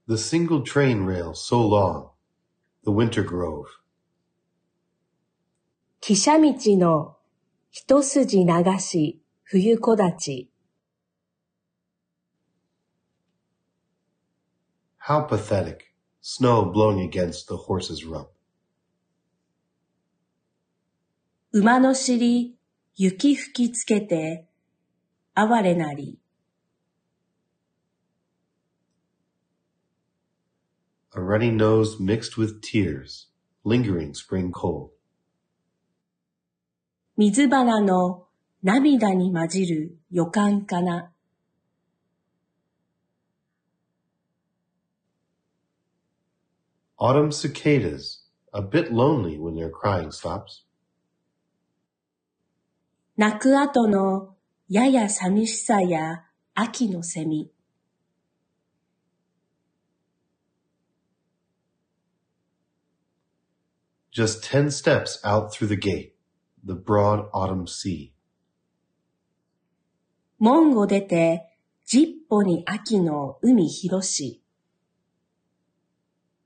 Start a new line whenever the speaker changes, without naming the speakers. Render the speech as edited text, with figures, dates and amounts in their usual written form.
The single train rail so long, the winter grove.
汽車道の一筋流し冬木立。
How pathetic, snow blowing against the horse's rump.
馬の尻、雪吹きつけて、哀れなり。
A runny nose mixed with tears, lingering spring cold.
水花の涙に混じる予感かな。
Autumn cicadas, a bit lonely when their crying stops.
鳴く後のやや寂しさや秋のセミ。
Just 10 steps out through the gate, the broad autumn sea.
門を出て10歩に秋の海広し。